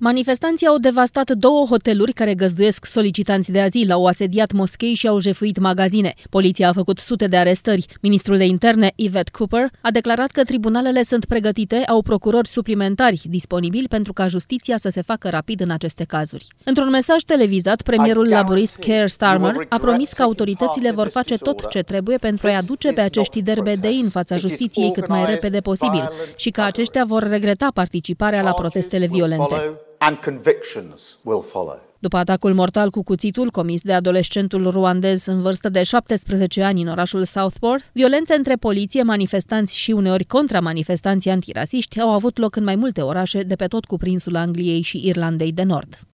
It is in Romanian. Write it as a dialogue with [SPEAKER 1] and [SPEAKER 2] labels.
[SPEAKER 1] Manifestanții au devastat 2 hoteluri care găzduiesc solicitanți de azil, au asediat moschei și au jefuit magazine. Poliția a făcut sute de arestări. Ministrul de Interne, Yvette Cooper, a declarat că tribunalele sunt pregătite, au procurori suplimentari disponibili pentru ca justiția să se facă rapid în aceste cazuri. Într-un mesaj televizat, premierul laborist Keir Starmer a promis că autoritățile vor face tot ce trebuie pentru a-i aduce pe acești derbedei în fața justiției cât mai repede posibil și că aceștia vor regreta participarea la protestele violente. După atacul mortal cu cuțitul comis de adolescentul ruandez în vârstă de 17 ani în orașul Southport, violențe între poliție, manifestanți și uneori contramanifestanții antirasiști au avut loc în mai multe orașe de pe tot cuprinsul Angliei și Irlandei de Nord.